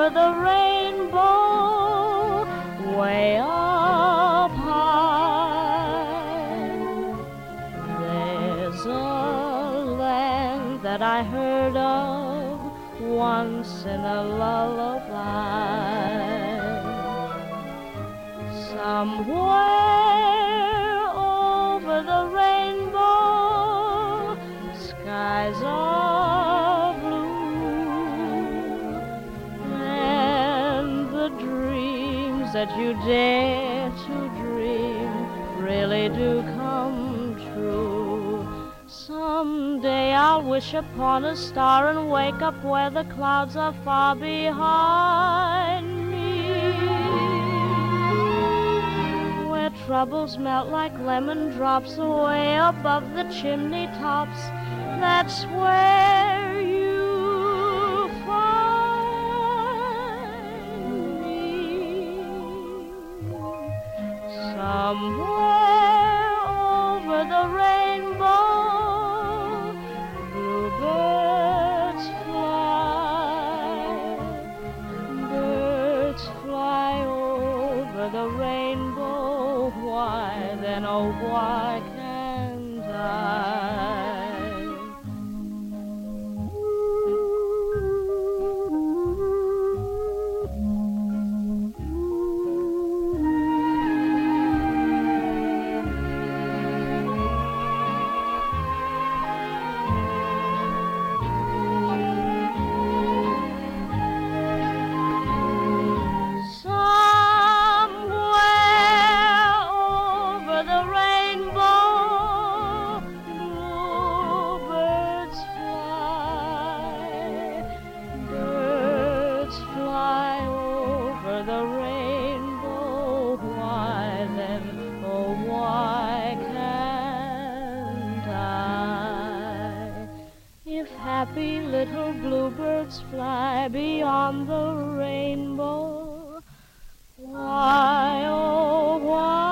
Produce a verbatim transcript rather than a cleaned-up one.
the rainbow, way up high. There's a land that I heard of once in a lullaby. Somewhere over the rainbow, skies are blue, and the dreams that you dare to dream really do come true. Someday I'll wish upon a star and wake up where the clouds are far behind me, where troubles melt like lemon drops away above the chimney tops. That's where you find me. Somewhere over the rainbow, bluebirds fly, birds fly over the rainbow. Why then, oh why can't I? The rainbow, why then, oh why can't I? If happy little bluebirds fly beyond the rainbow, why, oh why